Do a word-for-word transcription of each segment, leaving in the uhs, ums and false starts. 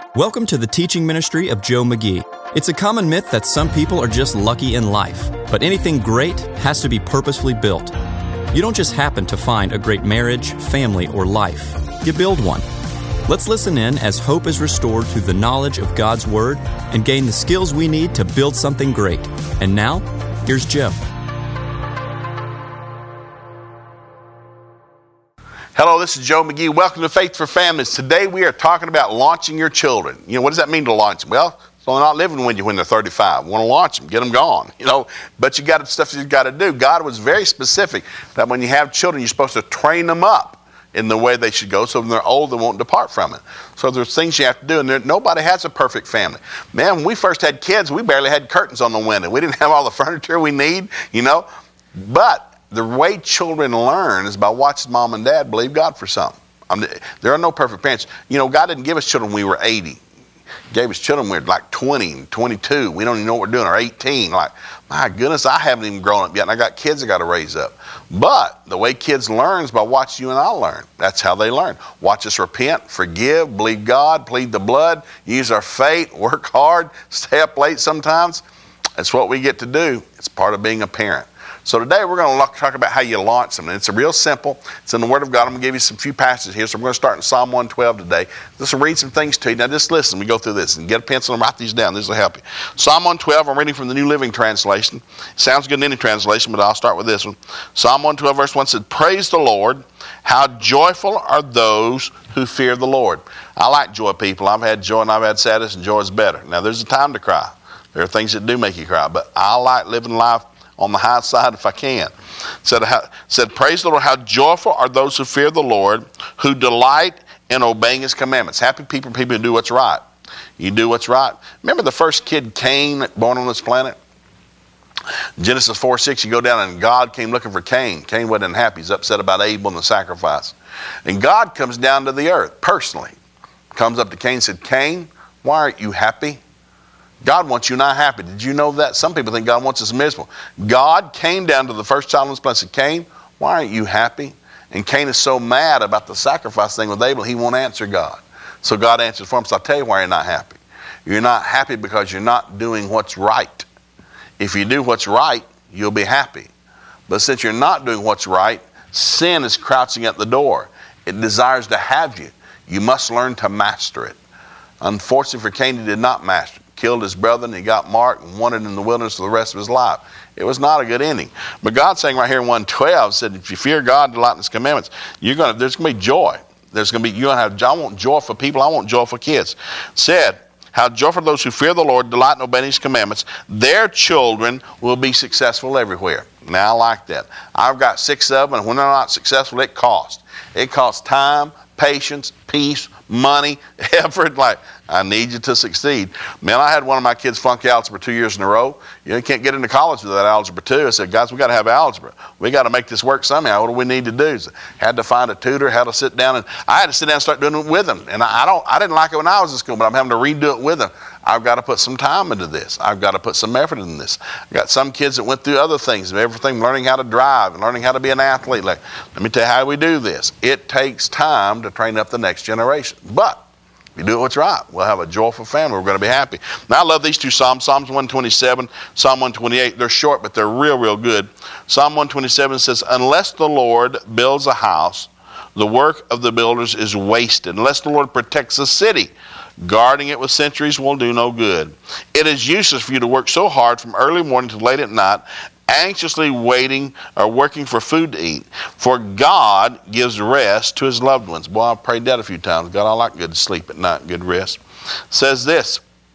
Welcome to the teaching ministry of Joe McGee. It's a common myth that some people are just lucky in life, but anything great has to be purposefully built. You don't just happen to find a great marriage, family, or life. You build one. Let's listen in as hope is restored through the knowledge of God's Word and gain the skills we need to build something great. And now, here's Joe. Hello, this is Joe McGee. Welcome to Faith for Families. Today we are talking about launching your children. You know, what does that mean to launch them? Well, so they're not living with you when they're thirty-five. You want to launch them, get them gone, you know. But you got stuff you've got to do. God was very specific that when you have children, you're supposed to train them up in the way they should go so when they're old, they won't depart from it. So there's things you have to do, and there, nobody has a perfect family. Man, when we first had kids, we barely had curtains on the window. We didn't have all the furniture we need, you know. But the way children learn is by watching mom and dad believe God for something. I mean, there are no perfect parents. You know, God didn't give us children when we were eighty. He gave us children when we were like twenty, twenty-two. We don't even know what we're doing, or eighteen. Like, my goodness, I haven't even grown up yet, and I got kids I got to raise up. But the way kids learn is by watching you and I learn. That's how they learn. Watch us repent, forgive, believe God, plead the blood, use our faith, work hard, stay up late sometimes. That's what we get to do. It's part of being a parent. So today we're going to talk about how you launch them. And it's real simple. It's in the Word of God. I'm going to give you some few passages here. So we're going to start in Psalm one twelve today. Just read some things to you. Now just listen. We go through this and get a pencil and write these down. This will help you. Psalm one twelve, I'm reading from the New Living Translation. Sounds good in any translation, but I'll start with this one. Psalm one twelve verse one said, "Praise the Lord. How joyful are those who fear the Lord." I like joy, people. I've had joy and I've had sadness, and joy is better. Now there's a time to cry. There are things that do make you cry, but I like living life on the high side if I can. Said, said, "Praise the Lord, how joyful are those who fear the Lord, who delight in obeying His commandments." Happy people are people who do what's right. You do what's right. Remember the first kid, Cain, born on this planet? Genesis four six, you go down and God came looking for Cain. Cain wasn't happy. He's upset about Abel and the sacrifice. And God comes down to the earth, personally. Comes up to Cain and said, "Cain, why aren't you happy?" God wants you not happy. Did you know that? Some people think God wants us miserable. God came down to the first child on this planet and said, "Cain, why aren't you happy?" And Cain is so mad about the sacrifice thing with Abel, he won't answer God. So God answers for him. So I'll tell you why you're not happy. You're not happy because you're not doing what's right. If you do what's right, you'll be happy. But since you're not doing what's right, sin is crouching at the door. It desires to have you. You must learn to master it. Unfortunately for Cain, he did not master it. Killed his brother, and he got marked and wandered in the wilderness for the rest of his life. It was not a good ending. But God's saying right here in one twelve, said, if you fear God, delight in His commandments, you're gonna there's gonna be joy. There's gonna be you're gonna have I want joy for people, I want joy for kids. Said, how joyful those who fear the Lord, delight in obeying His commandments, their children will be successful everywhere. Now I like that. I've got six of them, and when they're not successful, it costs. It costs time, patience, peace, money, effort. Like, I need you to succeed. Man, I had one of my kids flunk algebra two years in a row. You know, you can't get into college without algebra two. I said, guys, we got to have algebra. We got to make this work somehow. What do we need to do? So had to find a tutor, had to sit down, and I had to sit down and start doing it with them. And I, I don't, I didn't like it when I was in school, but I'm having to redo it with them. I've got to put some time into this. I've got to put some effort into this. I got some kids that went through other things, everything, learning how to drive and learning how to be an athlete. Like, let me tell you how we do this. It takes time to train up the next generation. But if you do what's right, we'll have a joyful family. We're going to be happy. Now, I love these two Psalms. Psalms one twenty-seven, Psalm one twenty-eight. They're short, but they're real, real good. Psalm one twenty-seven says, "Unless the Lord builds a house, the work of the builders is wasted. Unless the Lord protects a city, guarding it with sentries will do no good. It is useless for you to work so hard from early morning to late at night, anxiously waiting or working for food to eat. For God gives rest to His loved ones." Boy, I've prayed that a few times. God, I like good sleep at night, good rest. Says this,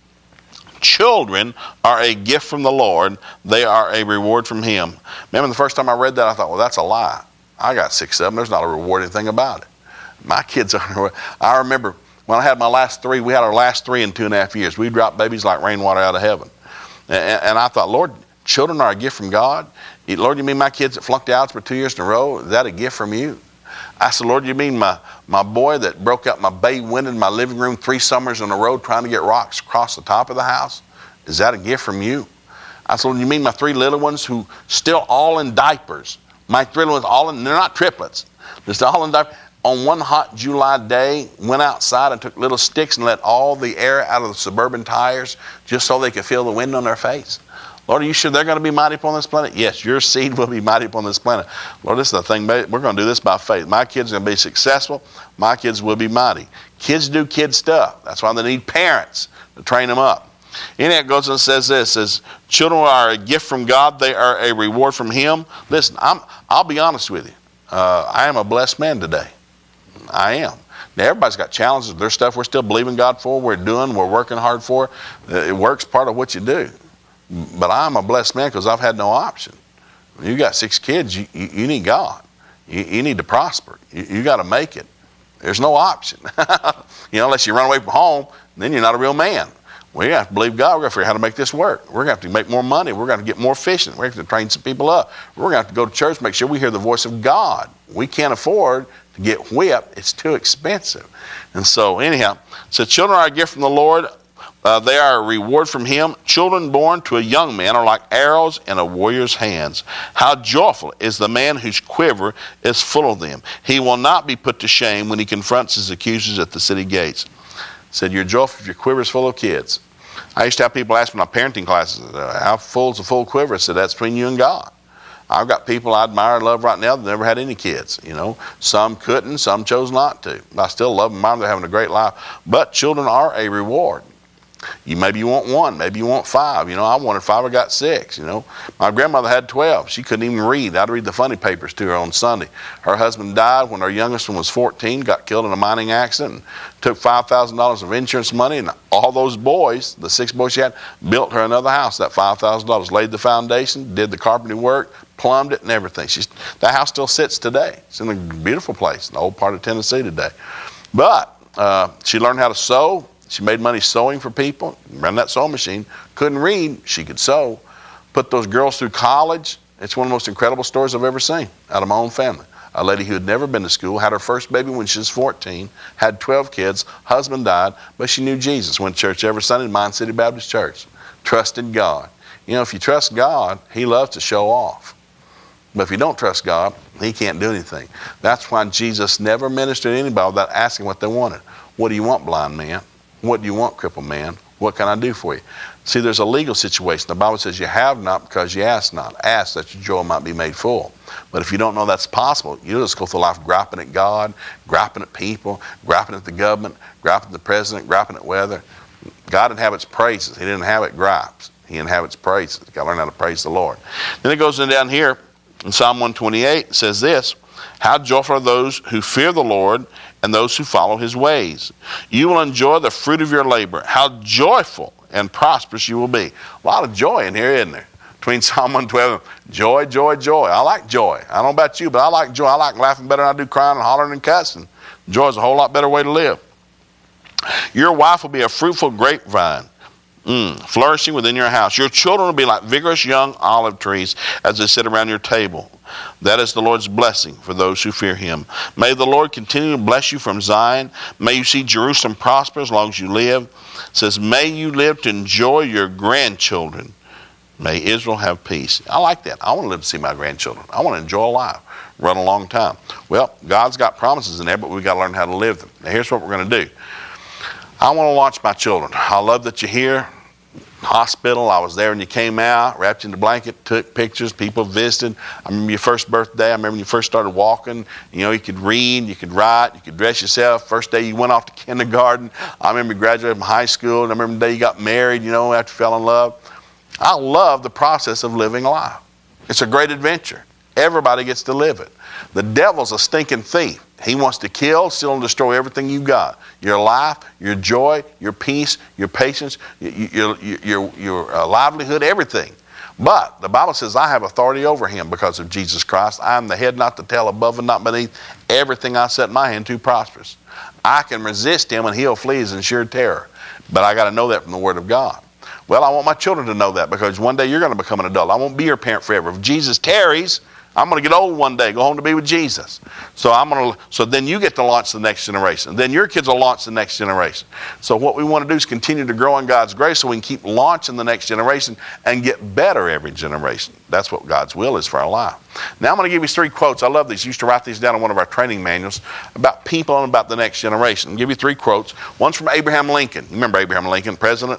"Children are a gift from the Lord. They are a reward from Him." Remember the first time I read that, I thought, well, that's a lie. I got six of them. There's not a reward, anything about it. My kids are, I remember when I had my last three, we had our last three in two and a half years. We dropped babies like rainwater out of heaven. And, and I thought, Lord, children are a gift from God. Lord, you mean my kids that flunked algebra two years in a row? Is that a gift from you? I said, Lord, you mean my, my boy that broke out my bay window in my living room three summers in a row trying to get rocks across the top of the house? Is that a gift from you? I said, Lord, you mean my three little ones who still all in diapers? My three little ones all in, they're not triplets. They're still all in diapers. on one hot July day, went outside and took little sticks and let all the air out of the Suburban tires just so they could feel the wind on their face? Lord, are you sure they're going to be mighty upon this planet? Yes, your seed will be mighty upon this planet. Lord, this is the thing. We're going to do this by faith. My kids are going to be successful. My kids will be mighty. Kids do kid stuff. That's why they need parents to train them up. And it goes and says this, says, children are a gift from God. They are a reward from Him. Listen, I'm, I'll be honest with you. Uh, I am a blessed man today. I am. Now, everybody's got challenges. There's stuff we're still believing God for. We're doing. We're working hard for. It works part of what you do. But I'm a blessed man because I've had no option. You got six kids. You, you, you need God. You, you need to prosper. You, you got to make it. There's no option. You know, unless you run away from home, then you're not a real man. We have to believe God. We're going to figure out how to make this work. We're going to have to make more money. We're going to get more efficient. We're going to have to train some people up. We're going to have to go to church, make sure we hear the voice of God. We can't afford to get whipped. It's too expensive. And so anyhow, so children are a gift from the Lord. Uh, they are a reward from Him. Children born to a young man are like arrows in a warrior's hands. How joyful is the man whose quiver is full of them. He will not be put to shame when he confronts his accusers at the city gates. Said, you're joyful if your quiver is full of kids. I used to have people ask me in my parenting classes, how full is a full quiver? I said, that's between you and God. I've got people I admire and love right now that never had any kids. You know, some couldn't, some chose not to. I still love them. They're having a great life. But children are a reward. You maybe you want one, maybe you want five. You know, I wanted five, I got six. You know, my grandmother had twelve. She couldn't even read. I'd read the funny papers to her on Sunday. Her husband died when her youngest one was fourteen, got killed in a mining accident, and took five thousand dollars of insurance money, and all those boys, the six boys she had, built her another house. That five thousand dollars laid the foundation, did the carpentry work, plumbed it, and everything. She's, that house still sits today. It's in a beautiful place, in the old part of Tennessee today. But uh, she learned how to sew. She made money sewing for people, ran that sewing machine, couldn't read, she could sew, put those girls through college. It's one of the most incredible stories I've ever seen out of my own family. A lady who had never been to school, had her first baby when she was fourteen, had twelve kids, husband died, but she knew Jesus, went to church every Sunday, Mine City Baptist Church, trusted God. You know, if you trust God, He loves to show off. But if you don't trust God, He can't do anything. That's why Jesus never ministered to anybody without asking what they wanted. What do you want, blind man? What do you want, crippled man? What can I do for you? See, there's a legal situation. The Bible says you have not because you ask not. Ask that your joy might be made full. But if you don't know that's possible, you just go through life griping at God, griping at people, griping at the government, griping at the president, griping at weather. God inhabits praises. He didn't inhabit gripes. He inhabits praises. You've got to learn how to praise the Lord. Then it goes in down here in Psalm one twenty-eight. It says this, how joyful are those who fear the Lord and those who follow His ways. You will enjoy the fruit of your labor. How joyful and prosperous you will be. A lot of joy in here, isn't there? Between Psalm one twelve, joy, joy, joy. I like joy. I don't know about you, but I like joy. I like laughing better than I do crying and hollering and cussing. Joy is a whole lot better way to live. Your wife will be a fruitful grapevine, mm, flourishing within your house. Your children will be like vigorous young olive trees as they sit around your table. That is the Lord's blessing for those who fear Him. May the Lord continue to bless you from Zion. May you see Jerusalem prosper as long as you live. It says, may you live to enjoy your grandchildren. May Israel have peace. I like that. I want to live to see my grandchildren. I want to enjoy life, run a long time. Well, God's got promises in there, but we've got to learn how to live them. Now, here's what we're going to do. I want to launch my children. I love that you're here. Hospital, I was there when you came out, wrapped in the blanket, took pictures, people visited. I remember your first birthday. I remember when you first started walking. You know, you could read, you could write, you could dress yourself. First day you went off to kindergarten. I remember you graduated from high school, and I remember the day you got married, you know, after you fell in love. I love the process of living life. It's a great adventure. Everybody gets to live it. The devil's a stinking thief. He wants to kill, steal, and destroy everything you've got. Your life, your joy, your peace, your patience, your, your, your, your uh, livelihood, everything. But the Bible says I have authority over him because of Jesus Christ. I am the head, not the tail, above and not beneath. Everything I set my hand to prospers. I can resist him and he'll flee as in sheer terror. But I got to know that from the Word of God. Well, I want my children to know that because one day you're going to become an adult. I won't be your parent forever. If Jesus tarries, I'm going to get old one day, go home to be with Jesus. So I'm going to. So then you get to launch the next generation. Then your kids will launch the next generation. So what we want to do is continue to grow in God's grace so we can keep launching the next generation and get better every generation. That's what God's will is for our life. Now I'm going to give you three quotes. I love these. I used to write these down in one of our training manuals about people and about the next generation. I'll give you three quotes. One's from Abraham Lincoln. You remember Abraham Lincoln, president?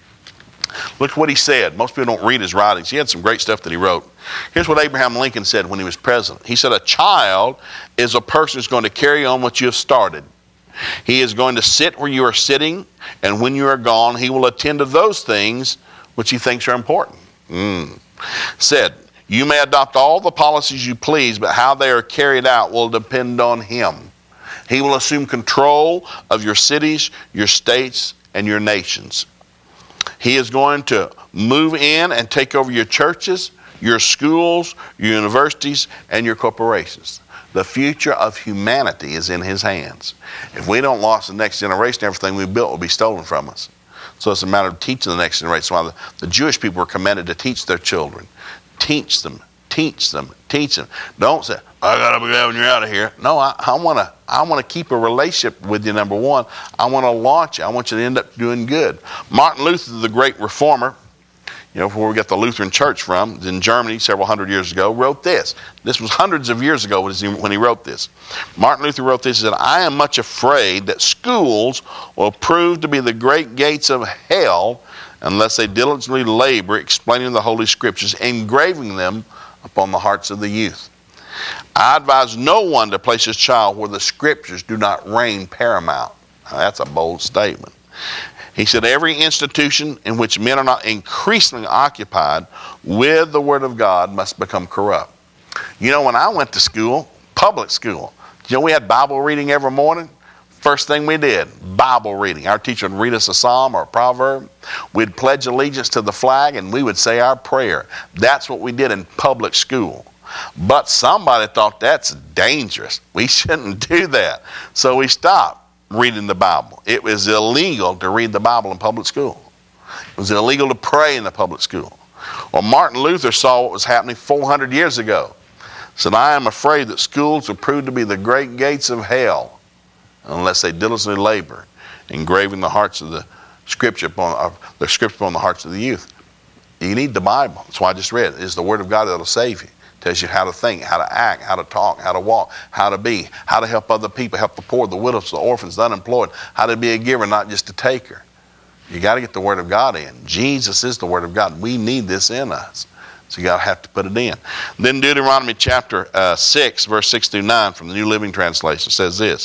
Look what he said. Most people don't read his writings. He had some great stuff that he wrote. Here's what Abraham Lincoln said when he was president. He said, a child is a person who's going to carry on what you have started. He is going to sit where you are sitting, and when you are gone, he will attend to those things which he thinks are important. Mm. Said, you may adopt all the policies you please, but how they are carried out will depend on him. He will assume control of your cities, your states, and your nations. He is going to move in and take over your churches, your schools, your universities, and your corporations. The future of humanity is in his hands. If we don't launch the next generation, everything we built will be stolen from us. So it's a matter of teaching the next generation. That's why the, the Jewish people were commanded to teach their children. Teach them, teach them, teach them. Don't say, I gotta be glad when you're out of here. No, I, I wanna I wanna keep a relationship with you, number one. I wanna launch you. I want you to end up doing good. Martin Luther, the great reformer, you know, where we got the Lutheran Church from, in Germany several hundred years ago, wrote this. This was hundreds of years ago when he wrote this. Martin Luther wrote this, he said, I am much afraid that schools will prove to be the great gates of hell unless they diligently labor explaining the Holy Scriptures, engraving them upon the hearts of the youth. I advise no one to place his child where the Scriptures do not reign paramount. Now, that's a bold statement. He said, every institution in which men are not increasingly occupied with the Word of God must become corrupt. You know, when I went to school, public school, you know, we had Bible reading every morning. First thing we did, Bible reading. Our teacher would read us a psalm or a proverb. We'd pledge allegiance to the flag, and we would say our prayer. That's what we did in public school. But somebody thought that's dangerous. We shouldn't do that. So we stopped reading the Bible. It was illegal to read the Bible in public school. It was illegal to pray in the public school. Well, Martin Luther saw what was happening four hundred years ago. Said, I am afraid that schools will prove to be the great gates of hell unless they diligently labor, engraving the hearts of the Scripture upon uh, the Scripture upon the hearts of the youth. You need the Bible. That's why I just read it. It's the Word of God that will save you. Tells you how to think, how to act, how to talk, how to walk, how to be, how to help other people, help the poor, the widows, the orphans, the unemployed, how to be a giver, not just a taker. You got to get the Word of God in. Jesus is the Word of God. We need this in us. So you got to have to put it in. Then Deuteronomy chapter uh, six, verse six through nine from the New Living Translation says this.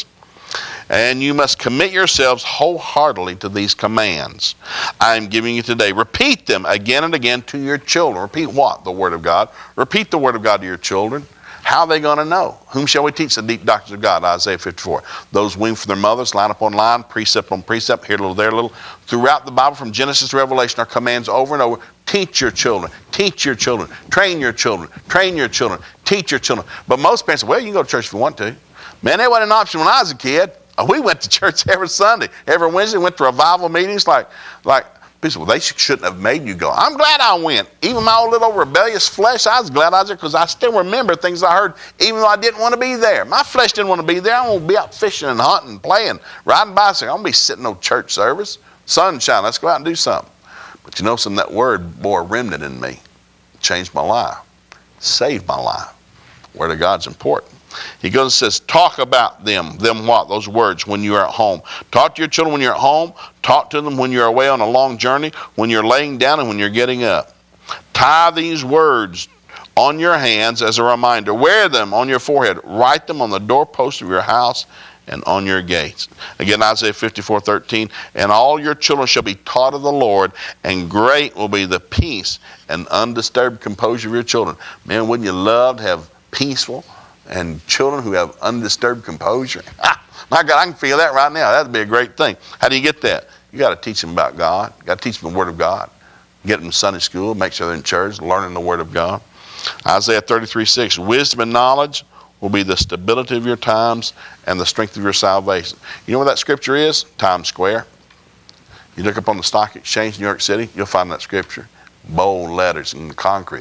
And you must commit yourselves wholeheartedly to these commands I am giving you today. Repeat them again and again to your children. Repeat what? The Word of God. Repeat the Word of God to your children. How are they going to know? Whom shall we teach the deep doctrines of God? Isaiah fifty-four. Those weaned from their mothers, line upon line, precept on precept, here a little, there a little. Throughout the Bible, from Genesis to Revelation, are commands over and over. Teach your children. Teach your children. Train your children. Train your children. Teach your children. But most parents say, well, you can go to church if you want to. Man, that wasn't an option when I was a kid. We went to church every Sunday, every Wednesday. Went to revival meetings. Like, like people, well, they shouldn't have made you go. I'm glad I went. Even my old little rebellious flesh, I was glad I was there because I still remember things I heard, even though I didn't want to be there. My flesh didn't want to be there. I want to be out fishing and hunting, playing, riding bicycle. I don't be sitting on church service. Sunshine. Let's go out and do something. But you know, some of that word bore a remnant in me. Changed my life. Saved my life. Word of God's important. He goes and says, talk about them. Them what? Those words when you're at home. Talk to your children when you're at home. Talk to them when you're away on a long journey, when you're laying down and when you're getting up. Tie these words on your hands as a reminder. Wear them on your forehead. Write them on the doorpost of your house and on your gates. Again, Isaiah fifty-four thirteen. And all your children shall be taught of the Lord, and great will be the peace and undisturbed composure of your children. Man, wouldn't you love to have peaceful and children who have undisturbed composure? Ah, my God, I can feel that right now. That'd be a great thing. How do you get that? You got to teach them about God. You got to teach them the Word of God. Get them to Sunday school. Make sure they're in church, learning the Word of God. Isaiah thirty-three six. Wisdom and knowledge will be the stability of your times and the strength of your salvation. You know where that scripture is? Times Square. You look up on the stock exchange in New York City, you'll find that scripture. Bold letters in concrete.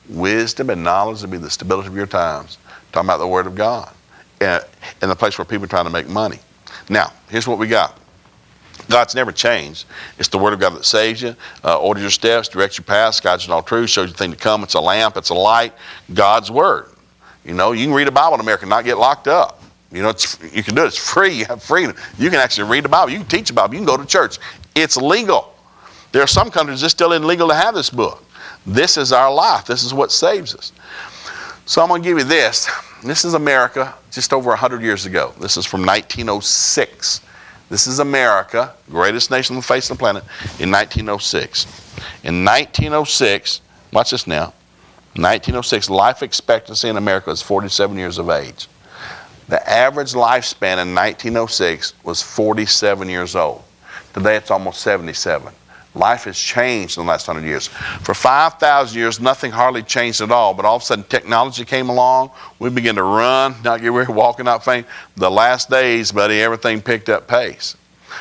Wisdom and knowledge will be the stability of your times. Talking about the Word of God. And in the place where people are trying to make money. Now, here's what we got. God's never changed. It's the Word of God that saves you, uh, orders your steps, directs your paths, guides you in all truth, shows you the thing to come. It's a lamp, it's a light. God's Word. You know, you can read a Bible in America and not get locked up. You know, it's, you can do it. It's free. You have freedom. You can actually read the Bible. You can teach the Bible. You can go to church. It's legal. There are some countries it's still illegal to have this book. This is our life. This is what saves us. So I'm going to give you this. This is America just over one hundred years ago. This is from nineteen oh six. This is America, greatest nation on the face of the planet, in nineteen oh six. In nineteen oh six, watch this now. nineteen oh six, life expectancy in America is forty-seven years of age. The average lifespan in nineteen oh six was forty-seven years old. Today it's almost seventy-seven. Life has changed in the last one hundred years. For five thousand years, nothing hardly changed at all, but all of a sudden technology came along. We began to run, not get weary, walking, not faint. The last days, buddy, everything picked up pace.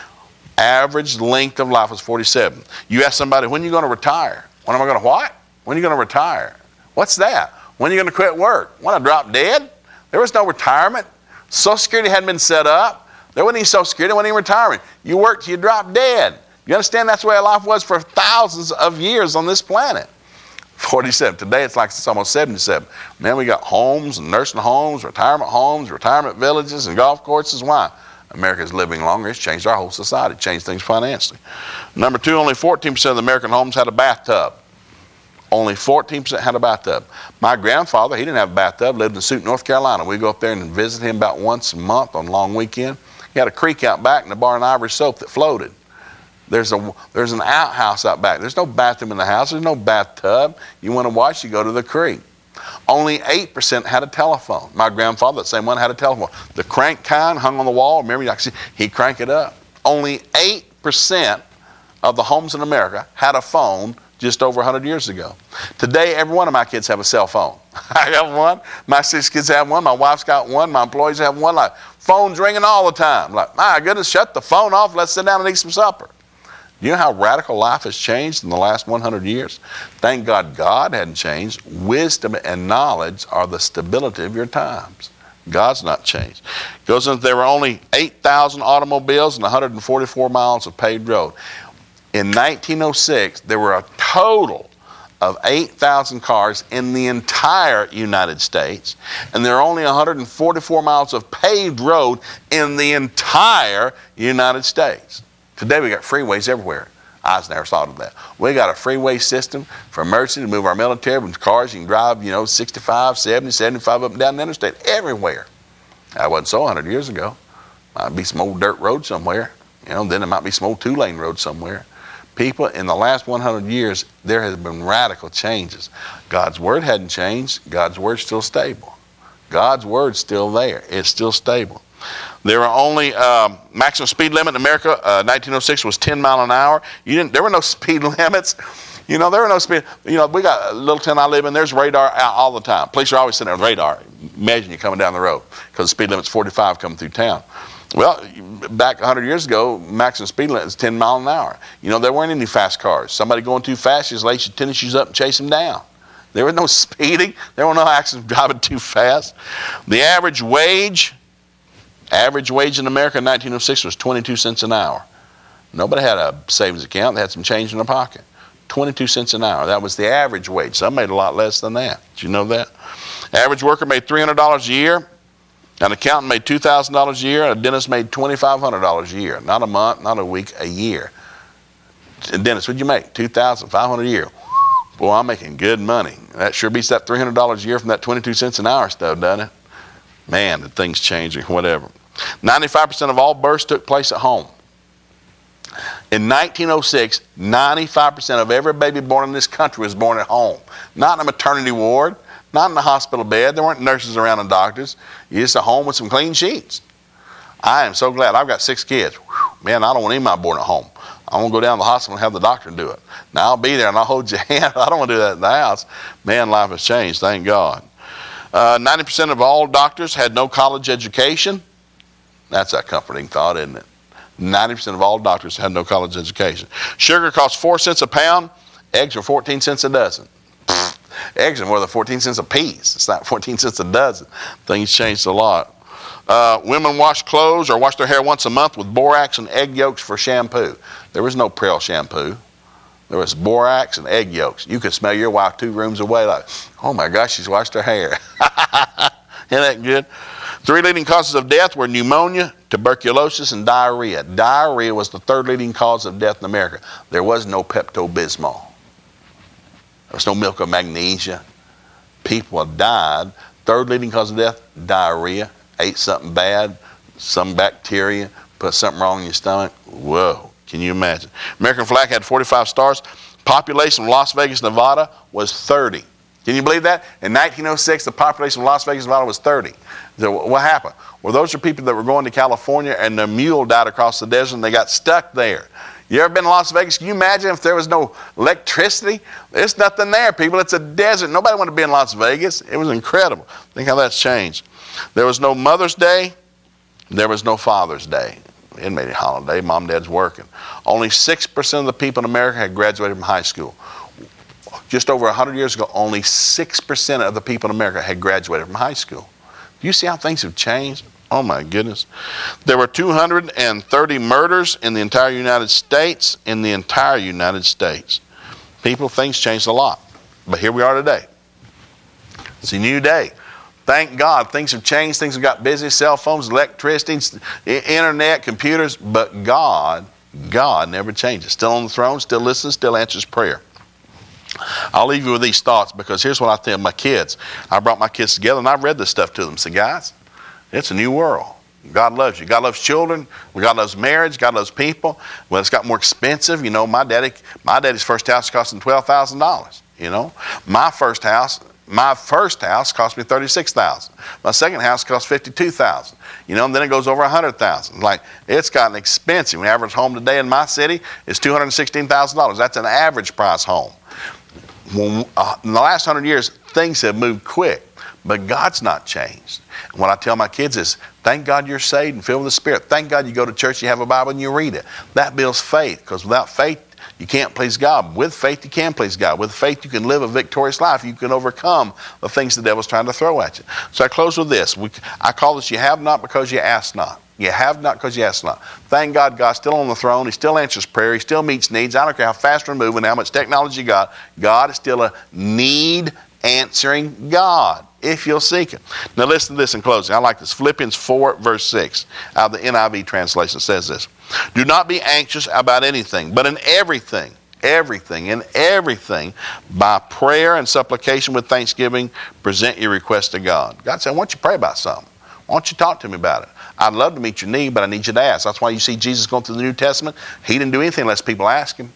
Average length of life was forty-seven. You ask somebody, when are you going to retire? When am I going to what? When are you going to retire? What's that? When are you going to quit work? When I drop dead? There was no retirement. Social Security hadn't been set up. There wasn't any Social Security, there wasn't any retirement. You worked, you dropped dead. You understand that's the way life was for thousands of years on this planet. forty-seven. Today it's like it's almost seventy-seven. Man, we got homes and nursing homes, retirement homes, retirement villages, and golf courses. Why? America's living longer. It's changed our whole society. Changed things financially. Number two, only fourteen percent of the American homes had a bathtub. Only fourteen percent had a bathtub. My grandfather, he didn't have a bathtub, lived in Suit, North Carolina. We go up there and visit him about once a month on a long weekend. He had a creek out back and a bar and ivory soap that floated. There's a there's an outhouse out back. There's no bathroom in the house. There's no bathtub. You want to wash, you go to the creek. Only eight percent had a telephone. My grandfather, that same one, had a telephone. The crank kind hung on the wall. Remember, you see, he'd crank it up. Only eight percent of the homes in America had a phone just over one hundred years ago. Today, every one of my kids have a cell phone. I have one. My six kids have one. My wife's got one. My employees have one. Like, phone's ringing all the time. Like, my goodness, shut the phone off. Let's sit down and eat some supper. You know how radical life has changed in the last one hundred years? Thank God God hadn't changed. Wisdom and knowledge are the stability of your times. God's not changed. It goes into there were only eight thousand automobiles and one hundred forty-four miles of paved road. In nineteen oh six, there were a total of eight thousand cars in the entire United States, and there are only one hundred forty-four miles of paved road in the entire United States. Today we got freeways everywhere. I was never thought of that. We got a freeway system for emergency to move our military with cars. You can drive, you know, sixty-five, seventy, seventy-five up and down the interstate everywhere. That wasn't so one hundred years ago. Might be some old dirt road somewhere. You know, then there might be some old two-lane road somewhere. People, in the last one hundred years, there has been radical changes. God's Word hadn't changed. God's Word's still stable. God's Word's still there. It's still stable. There were only, um, maximum speed limit in America, uh, nineteen oh six was ten mile an hour. You didn't, there were no speed limits. You know, there were no speed, you know, we got a little town I live in, there's radar out all the time. Police are always sitting there with radar. Imagine you coming down the road, because the speed limit's forty-five coming through town. Well, back one hundred years ago, maximum speed limit was ten mile an hour. You know, there weren't any fast cars. Somebody going too fast, you just lace your tennis shoes up and chase them down. There was no speeding. There were no accidents driving too fast. The average wage, average wage in America in nineteen oh six was twenty-two cents an hour. Nobody had a savings account. They had some change in their pocket. twenty-two cents an hour. That was the average wage. Some made a lot less than that. Did you know that? Average worker made three hundred dollars a year. An accountant made two thousand dollars a year. A dentist made twenty-five hundred dollars a year. Not a month, not a week, a year. A dentist, what'd you make? two thousand five hundred dollars a year. Boy, I'm making good money. That sure beats that three hundred dollars a year from that twenty-two cents an hour stuff, doesn't it? Man, the things changing, whatever. ninety-five percent of all births took place at home. In nineteen oh six, ninety-five percent of every baby born in this country was born at home. Not in a maternity ward, not in a hospital bed. There weren't nurses around and doctors. You just at home with some clean sheets. I am so glad. I've got six kids. Whew, man, I don't want anybody born at home. I want to go down to the hospital and have the doctor do it. Now, I'll be there and I'll hold your hand. I don't want to do that in the house. Man, life has changed, thank God. Uh, ninety percent of all doctors had no college education. That's a comforting thought, isn't it? ninety percent of all doctors had no college education. Sugar costs four cents a pound. Eggs are fourteen cents a dozen. Eggs are more than fourteen cents a piece. It's not fourteen cents a dozen. Things changed a lot. Uh, women wash clothes or wash their hair once a month with borax and egg yolks for shampoo. There was no Prel shampoo. There was borax and egg yolks. You could smell your wife two rooms away like, oh my gosh, she's washed her hair. Isn't that good? Three leading causes of death were pneumonia, tuberculosis, and diarrhea. Diarrhea was the third leading cause of death in America. There was no Pepto-Bismol. There was no milk of magnesia. People died. Third leading cause of death, diarrhea. Ate something bad, some bacteria, put something wrong in your stomach. Whoa, can you imagine? American flag had forty-five stars. Population of Las Vegas, Nevada was thirty. Can you believe that? In nineteen oh six, the population of Las Vegas, Nevada was thirty. So what happened? Well, those are people that were going to California and the mule died across the desert and they got stuck there. You ever been to Las Vegas? Can you imagine if there was no electricity? There's nothing there, people. It's a desert. Nobody wanted to be in Las Vegas. It was incredible. Think how that's changed. There was no Mother's Day. There was no Father's Day. It made a holiday. Mom and Dad's working. Only six percent of the people in America had graduated from high school. Just over one hundred years ago, only six percent of the people in America had graduated from high school. Do you see how things have changed? Oh my goodness. There were two hundred thirty murders in the entire United States. In the entire United States. People, things changed a lot. But here we are today. It's a new day. Thank God things have changed. Things have got busy. Cell phones, electricity, internet, computers. But God, God never changes. Still on the throne, still listens, still answers prayer. I'll leave you with these thoughts because here's what I tell my kids. I brought my kids together and I read this stuff to them. So guys, it's a new world. God loves you. God loves children. God loves marriage. God loves people. Well, it's got more expensive. You know, my daddy, my daddy's first house cost him twelve thousand dollars. You know, my first house, my first house cost me thirty-six thousand dollars. My second house cost fifty-two thousand dollars. You know, and then it goes over one hundred thousand dollars. Like, it's gotten expensive. The average home today in my city is two hundred sixteen thousand dollars. That's an average price home. When, uh, in the last hundred years, things have moved quick, but God's not changed. And what I tell my kids is, thank God you're saved and filled with the Spirit. Thank God you go to church, you have a Bible, and you read it. That builds faith, because without faith, you can't please God. With faith, you can please God. With faith, you can live a victorious life. You can overcome the things the devil's trying to throw at you. So I close with this. We, I call this, you have not because you ask not. You have not because you ask not. Thank God God's still on the throne. He still answers prayer. He still meets needs. I don't care how fast we're moving, how much technology you got. God is still a need-answering God, if you'll seek Him. Now listen to this in closing. I like this. Philippians four, verse six, out of the N I V translation says this. Do not be anxious about anything, but in everything, everything, in everything, by prayer and supplication with thanksgiving, present your request to God. God said, I want you to pray about something. Why don't you talk to me about it? I'd love to meet your need, but I need you to ask. That's why you see Jesus going through the New Testament. He didn't do anything unless people ask Him.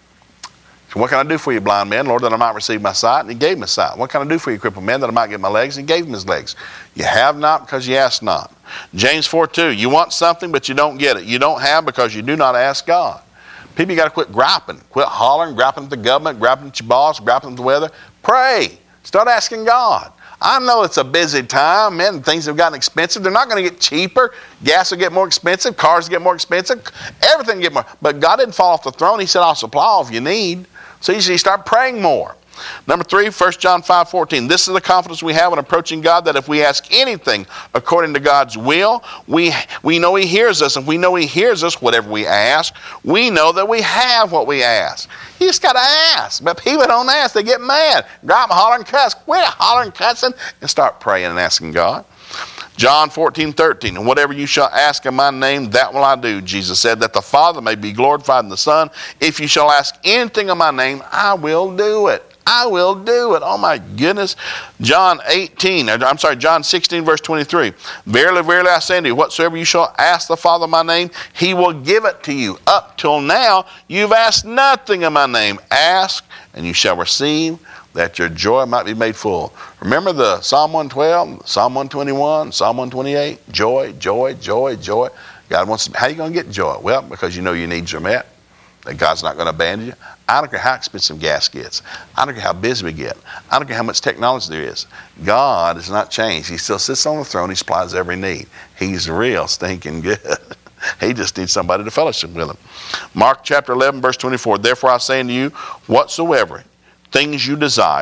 So what can I do for you, blind man? Lord, that I might receive my sight. And He gave him his sight. What can I do for you, crippled man? That I might get my legs. And He gave him his legs. You have not because you ask not. James four two, you want something, but you don't get it. You don't have because you do not ask God. People, you got to quit griping. Quit hollering, griping at the government, griping at your boss, griping at the weather. Pray. Start asking God. I know it's a busy time, man. Things have gotten expensive. They're not going to get cheaper. Gas will get more expensive. Cars get more expensive. Everything will get more. But God didn't fall off the throne. He said, I'll supply all if you need. So you see, start praying more. Number three, First John five fourteen. This is the confidence we have in approaching God, that if we ask anything according to God's will, we, we know He hears us. If we know He hears us, whatever we ask, we know that we have what we ask. You just got to ask. But people don't ask. They get mad. Grab, holler, and cuss. Quit hollering, cussing, and start praying and asking God. John fourteen thirteen, and whatever you shall ask in my name, that will I do. Jesus said, that the Father may be glorified in the Son. If you shall ask anything in my name, I will do it. I will do it. Oh my goodness. John eighteen, I'm sorry, John sixteen, verse twenty-three. Verily, verily, I say unto you, whatsoever you shall ask the Father in my name, He will give it to you. Up till now, you've asked nothing in my name. Ask, and you shall receive, that your joy might be made full. Remember the Psalm one twelve, Psalm one twenty-one, Psalm one twenty-eight? Joy, joy, joy, joy. God wants to, how are you going to get joy? Well, because you know your needs are met. That God's not going to abandon you. I don't care how expensive gas gets. I don't care how busy we get. I don't care how much technology there is. God has not changed. He still sits on the throne. He supplies every need. He's real stinking good. He just needs somebody to fellowship with Him. Mark chapter eleven, verse twenty-four. Therefore I say unto you, whatsoever things you desire,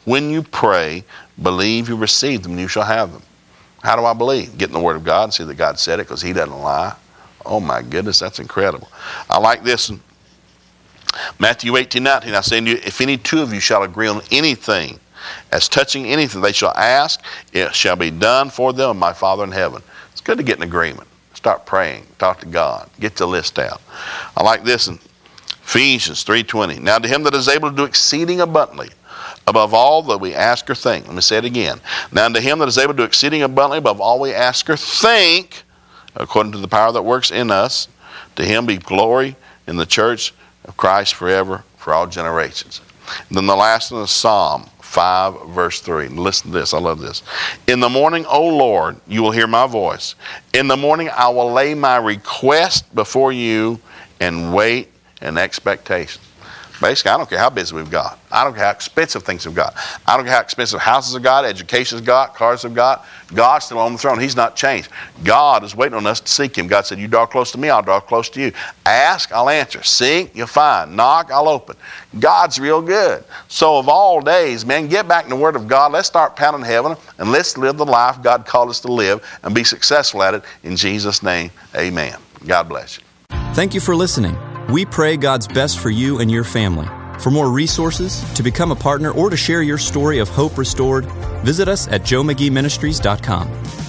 when you pray, believe you receive them and you shall have them. How do I believe? Get in the Word of God and see that God said it, because He doesn't lie. Oh my goodness, that's incredible. I like this one. Matthew eighteen nineteen, I say to you, if any two of you shall agree on anything, as touching anything they shall ask, it shall be done for them of my Father in heaven. It's good to get in agreement. Start praying. Talk to God. Get the list out. I like this in Ephesians three twenty. Now to Him that is able to do exceeding abundantly, above all that we ask or think. Let me say it again. Now to Him that is able to do exceeding abundantly above all we ask or think, according to the power that works in us, to Him be glory in the church of Christ forever, for all generations. And then the last one is Psalm five, verse three. And listen to this. I love this. In the morning, O Lord, you will hear my voice. In the morning, I will lay my request before you and wait in expectation. Basically, I don't care how busy we've got. I don't care how expensive things we've got. I don't care how expensive houses have got, education's got, cars have got. God's still on the throne. He's not changed. God is waiting on us to seek Him. God said, you draw close to me, I'll draw close to you. Ask, I'll answer. Seek, you'll find. Knock, I'll open. God's real good. So of all days, man, get back in the Word of God. Let's start pounding heaven, and let's live the life God called us to live and be successful at it. In Jesus' name, amen. God bless you. Thank you for listening. We pray God's best for you and your family. For more resources, to become a partner, or to share your story of hope restored, visit us at joe mcgee ministries dot com.